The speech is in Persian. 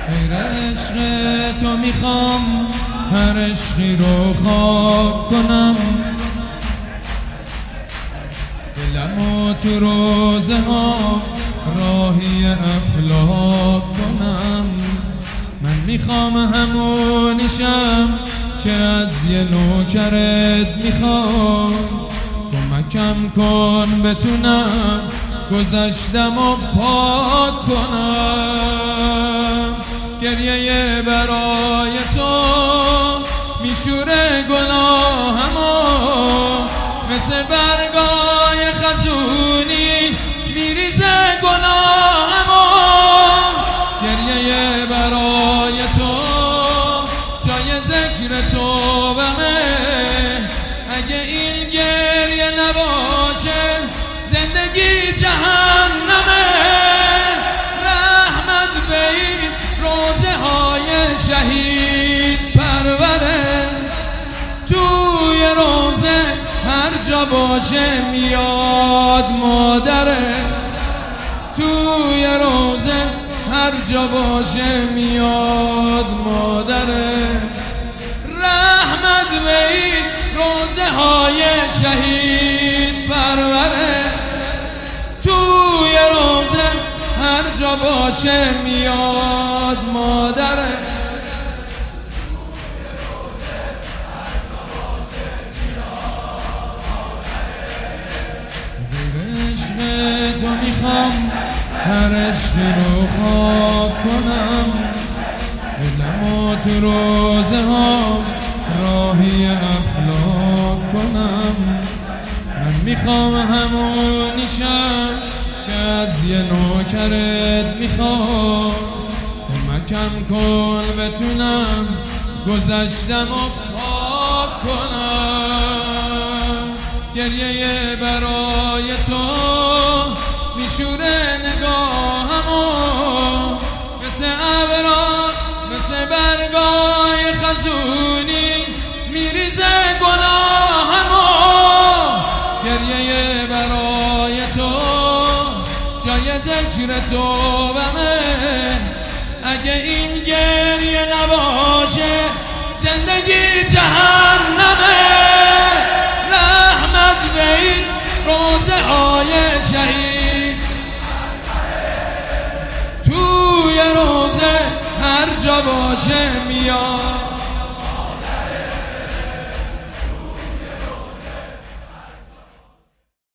غیر عشق تو میخوام هر عشقی رو خواب کنم، دلمو تو روزه ها راهی افلاک کنم. من میخوام همونیشم که از یه نوکرت میخوام، کمکم کن بتونم گذشتم و پاک کنم. گریه برای تو میشوره گناهمو، مثل برگای خزونی میریزه گناهمو. گریه برای تو جای ذکر توبمه، اگه این گریه نباشه زندگی جهنمه. رحمت به این روزه های شهید پروره، توی روزه هر جا باشه میاد مادره. توی روزه هر جا باشه میاد مادره. رحمت به این روزه های شهید پروره، توی روزه هر جا باشه میاد مادره. عشق تو میخوام هر عشقی رو خواب کنم، دلمو تو روزه ها راهی افلاک کنم. من میخوام همونیشم که از یه نوکرت میخوام، کمکم کن بتونم گذشتم و پاک کنم. گریه برای تو میشوره نگاهمو، مثل ابرا مثل برگای خزونی میریزه گناهمو. گریه برای تو جای ذکر توبمه، اگه این گریه نباشه زندگی جهنمه. رحمت به این روزه های شهید، توی روزه هر جا باشه میاد